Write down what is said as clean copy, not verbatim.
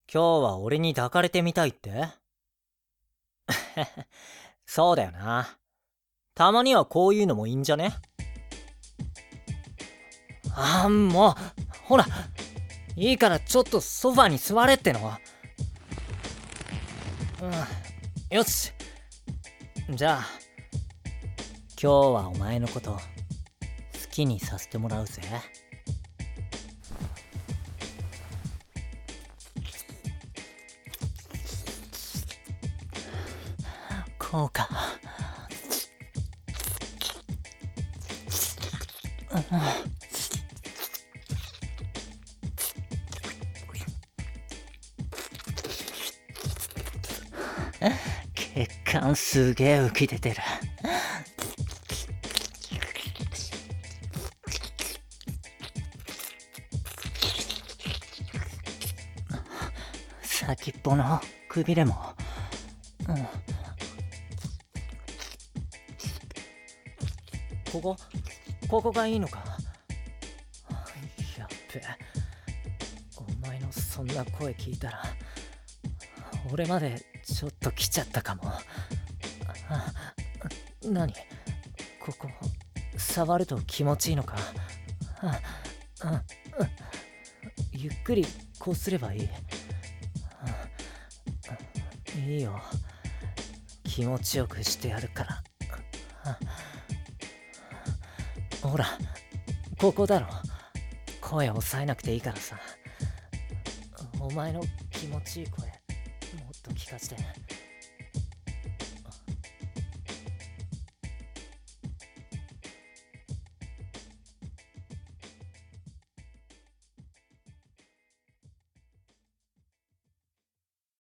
今日は俺に抱かれてみたいって？そうだよな。たまにはこういうのもいいんじゃね？もう、ほら、いいからちょっとソファに座れっての。よし。じゃあ、今日はお前のこと好きにさせてもらうぜ。こうか。血管すげえ浮き出てる。先っぽのくびれも、ここがいいのか？やっべ、お前のそんな声聞いたら俺までちょっと来ちゃったかも。何？ここ触ると気持ちいいのか？ゆっくりこうすればいい。いいよ、気持ちよくしてやるから。ほら、ここだろ。声抑えなくていいからさ。お前の気持ちいい声もっと聞かせて。